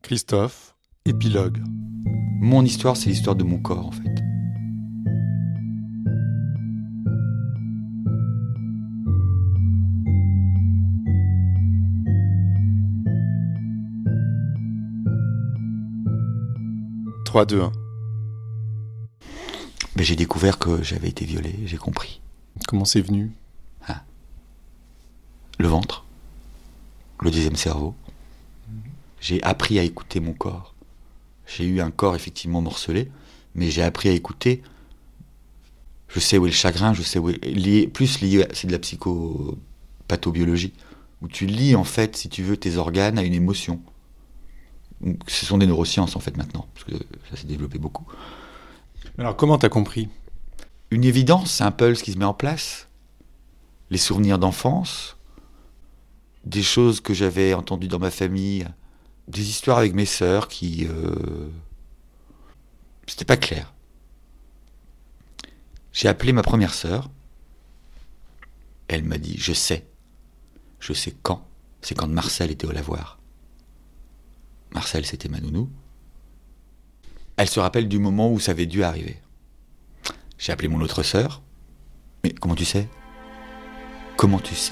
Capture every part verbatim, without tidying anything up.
Christophe, épilogue. Mon histoire, c'est l'histoire de mon corps, en fait. trois, deux, un. Ben, j'ai découvert que j'avais été violé, j'ai compris. Comment c'est venu ? Hein. Le ventre, le deuxième cerveau. J'ai appris à écouter mon corps. J'ai eu un corps effectivement morcelé, mais j'ai appris à écouter. Je sais où est le chagrin, je sais où est... lié, plus lié, c'est de la psychopathobiologie, où tu lis en fait, si tu veux, tes organes à une émotion. Ce sont des neurosciences en fait maintenant, parce que ça s'est développé beaucoup. Alors comment t'as compris ? Une évidence, c'est un pulse qui se met en place. Les souvenirs d'enfance, des choses que j'avais entendues dans ma famille, des histoires avec mes sœurs qui... Euh... C'était pas clair. J'ai appelé ma première sœur. Elle m'a dit, je sais. Je sais quand. C'est quand Marcel était au lavoir. Marcel, c'était ma nounou. Elle se rappelle du moment où ça avait dû arriver. J'ai appelé mon autre sœur. Mais comment tu sais ? Comment tu sais ?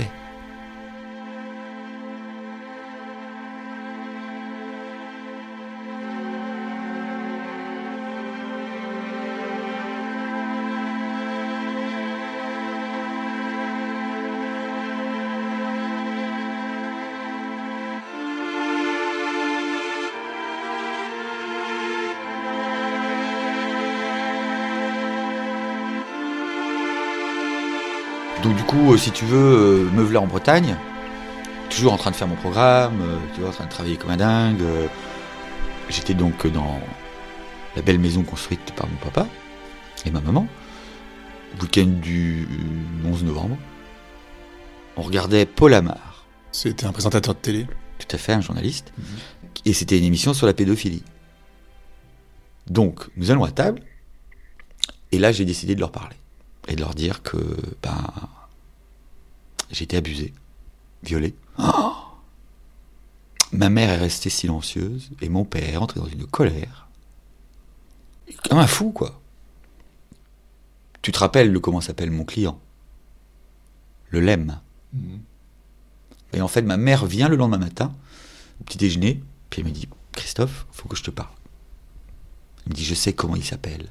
Donc du coup, si tu veux, me voilà en Bretagne, toujours en train de faire mon programme, tu vois, en train de travailler comme un dingue. J'étais donc dans la belle maison construite par mon papa et ma maman. Week-end du onze novembre. On regardait Paul Amar. C'était un présentateur de télé ? Tout à fait, un journaliste. Mmh. Et c'était une émission sur la pédophilie. Donc, nous allons à table, et là, j'ai décidé de leur parler. Et de leur dire que ben, j'ai été abusé, violé. Oh, ma mère est restée silencieuse et mon père est entré dans une colère. Comme un fou, quoi. Tu te rappelles de comment s'appelle mon client ? Le Lemme. Mmh. Et en fait, ma mère vient le lendemain matin, au petit déjeuner, puis elle me dit, Christophe, il faut que je te parle. Elle me dit, je sais comment il s'appelle.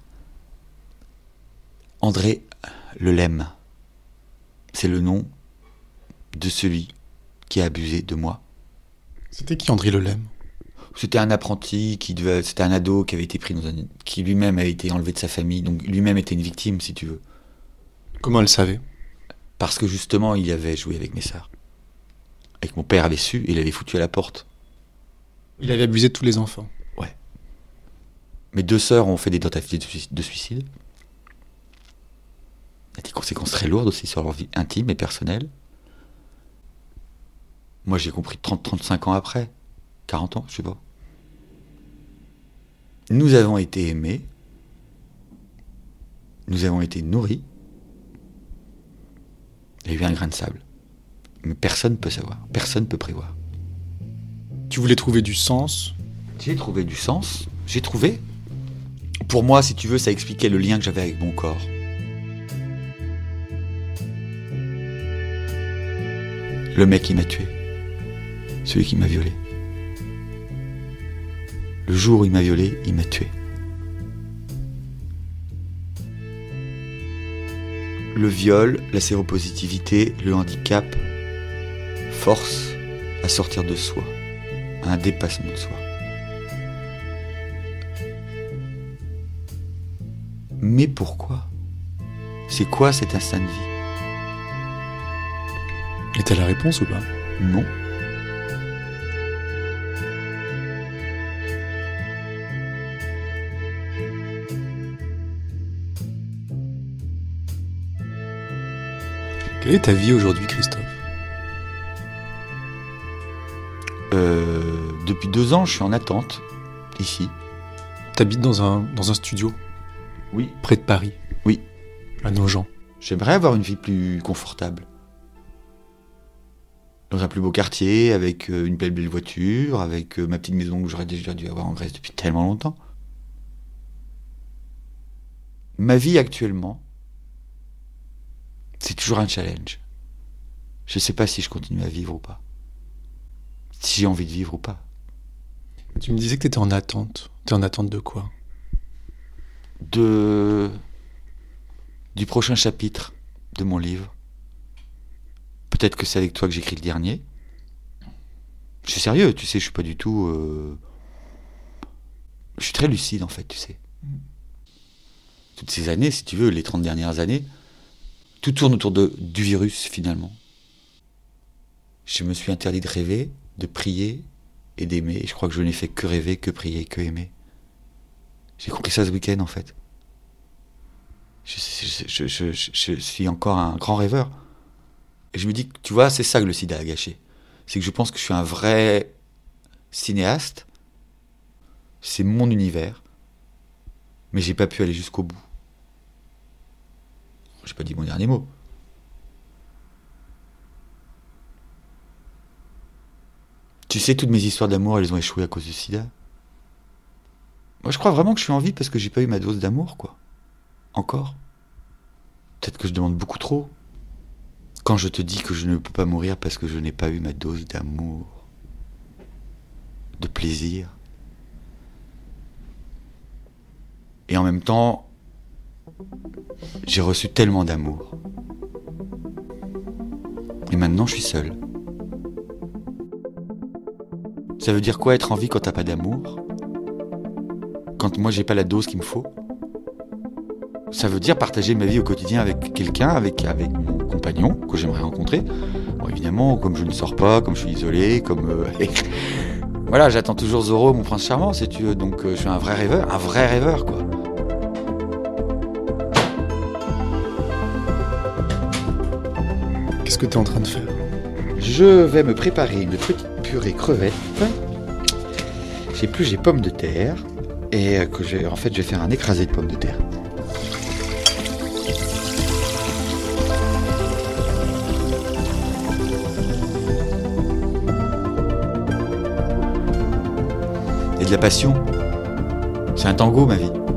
André Le Lemme, c'est le nom de celui qui a abusé de moi. C'était qui André Le Lemme ? C'était un apprenti, qui devait, c'était un ado qui avait été pris dans un, qui lui-même avait été enlevé de sa famille, donc lui-même était une victime, si tu veux. Comment elle savait ? Parce que justement, il avait joué avec mes sœurs. Et que mon père avait su, et il l'avait foutu à la porte. Il avait abusé de tous les enfants ? Ouais. Mes deux sœurs ont fait des tentatives de suicide. Il y a des conséquences très lourdes aussi sur leur vie intime et personnelle. Moi, j'ai compris trente à trente-cinq ans après. quarante ans, je sais pas. Nous avons été aimés. Nous avons été nourris. Il y a eu un grain de sable. Mais personne ne peut savoir. Personne ne peut prévoir. Tu voulais trouver du sens ? J'ai trouvé du sens. J'ai trouvé. Pour moi, si tu veux, ça expliquait le lien que j'avais avec mon corps. Le mec qui m'a tué. Celui qui m'a violé. Le jour où il m'a violé, il m'a tué. Le viol, la séropositivité, le handicap force à sortir de soi, à un dépassement de soi. Mais pourquoi ? C'est quoi cet instinct de vie ? Et t'as la réponse ou pas ? Non. Quelle est ta vie aujourd'hui, Christophe ? euh, Depuis deux ans, je suis en attente, ici. T'habites dans un, dans un studio ? Oui. Près de Paris ? Oui. À Nogent ? J'aimerais avoir une vie plus confortable. dans un plus beau quartier, avec euh, une belle belle voiture, avec euh, ma petite maison que j'aurais déjà dû avoir en Grèce depuis tellement longtemps. Ma vie actuellement, c'est toujours un challenge. Je ne sais pas si je continue à vivre ou pas. Si j'ai envie de vivre ou pas. Tu me disais que tu étais en attente. Tu es en attente de quoi? De... Du prochain chapitre de mon livre. Peut-être que c'est avec toi que j'écris le dernier. Je suis sérieux, tu sais, je suis pas du tout... Euh... Je suis très lucide, en fait, tu sais. Toutes ces années, si tu veux, les trente dernières années, tout tourne autour de, du virus, finalement. Je me suis interdit de rêver, de prier et d'aimer. Et je crois que je n'ai fait que rêver, que prier, que aimer. J'ai compris ça ce week-end, en fait. Je, je, je, je, je, je suis encore un grand rêveur. Et je me dis que, tu vois, c'est ça que le sida a gâché. C'est que je pense que je suis un vrai cinéaste. C'est mon univers. Mais j'ai pas pu aller jusqu'au bout. J'ai pas dit mon dernier mot. Tu sais, toutes mes histoires d'amour, elles ont échoué à cause du sida. Moi, je crois vraiment que je suis en vie parce que j'ai pas eu ma dose d'amour, quoi. Encore. Peut-être que je demande beaucoup trop. Quand je te dis que je ne peux pas mourir parce que je n'ai pas eu ma dose d'amour, de plaisir. Et en même temps, j'ai reçu tellement d'amour. Et maintenant, je suis seul. Ça veut dire quoi être en vie quand t'as pas d'amour? Quand moi j'ai pas la dose qu'il me faut? Ça veut dire partager ma vie au quotidien avec quelqu'un, avec, avec mon compagnon que j'aimerais rencontrer. Bon, évidemment, comme je ne sors pas, comme je suis isolé, comme... Euh, voilà, j'attends toujours Zorro, mon prince charmant, si tu veux. Donc euh, je suis un vrai rêveur, un vrai rêveur, quoi. Qu'est-ce que tu es en train de faire? Je vais me préparer une petite purée crevette. J'ai plus, j'ai pommes de terre. Et que j'ai, en fait, je vais faire un écrasé de pommes de terre. Et de la passion. C'est un tango, ma vie.